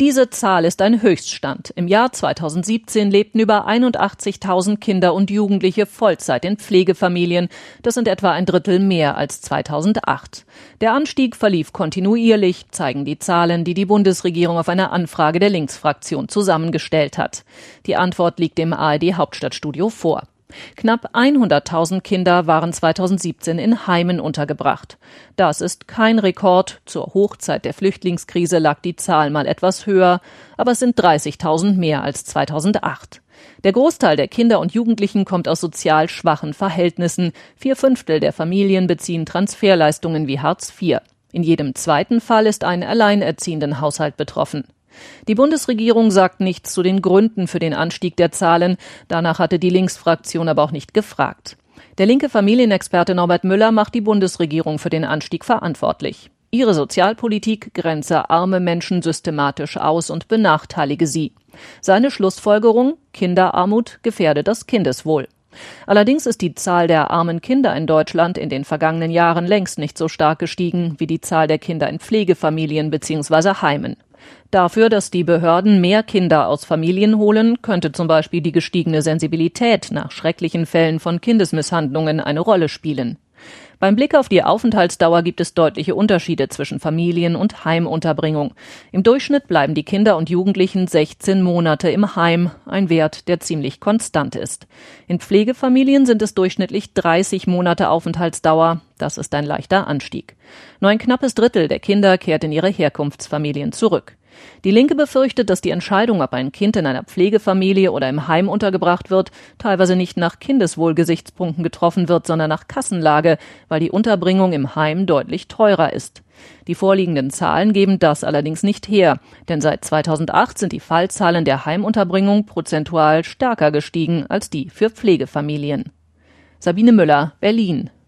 Diese Zahl ist ein Höchststand. Im Jahr 2017 lebten über 81.000 Kinder und Jugendliche Vollzeit in Pflegefamilien. Das sind etwa ein Drittel mehr als 2008. Der Anstieg verlief kontinuierlich, zeigen die Zahlen, die die Bundesregierung auf eine Anfrage der Linksfraktion zusammengestellt hat. Die Antwort liegt im ARD-Hauptstadtstudio vor. Knapp 100.000 Kinder waren 2017 in Heimen untergebracht. Das ist kein Rekord. Zur Hochzeit der Flüchtlingskrise lag die Zahl mal etwas höher, aber es sind 30.000 mehr als 2008. Der Großteil der Kinder und Jugendlichen kommt aus sozial schwachen Verhältnissen. 4/5 der Familien beziehen Transferleistungen wie Hartz IV. In jedem zweiten Fall ist ein alleinerziehenden Haushalt betroffen. Die Bundesregierung sagt nichts zu den Gründen für den Anstieg der Zahlen. Danach hatte die Linksfraktion aber auch nicht gefragt. Der linke Familienexperte Norbert Müller macht die Bundesregierung für den Anstieg verantwortlich. Ihre Sozialpolitik grenze arme Menschen systematisch aus und benachteilige sie. Seine Schlussfolgerung: Kinderarmut gefährde das Kindeswohl. Allerdings ist die Zahl der armen Kinder in Deutschland in den vergangenen Jahren längst nicht so stark gestiegen wie die Zahl der Kinder in Pflegefamilien bzw. Heimen. Dafür, dass die Behörden mehr Kinder aus Familien holen, könnte zum Beispiel die gestiegene Sensibilität nach schrecklichen Fällen von Kindesmisshandlungen eine Rolle spielen. Beim Blick auf die Aufenthaltsdauer gibt es deutliche Unterschiede zwischen Familien- und Heimunterbringung. Im Durchschnitt bleiben die Kinder und Jugendlichen 16 Monate im Heim, ein Wert, der ziemlich konstant ist. In Pflegefamilien sind es durchschnittlich 30 Monate Aufenthaltsdauer. Das ist ein leichter Anstieg. Nur ein knappes Drittel der Kinder kehrt in ihre Herkunftsfamilien zurück. Die Linke befürchtet, dass die Entscheidung, ob ein Kind in einer Pflegefamilie oder im Heim untergebracht wird, teilweise nicht nach Kindeswohlgesichtspunkten getroffen wird, sondern nach Kassenlage, weil die Unterbringung im Heim deutlich teurer ist. Die vorliegenden Zahlen geben das allerdings nicht her, denn seit 2008 sind die Fallzahlen der Heimunterbringung prozentual stärker gestiegen als die für Pflegefamilien. Sabine Müller, Berlin.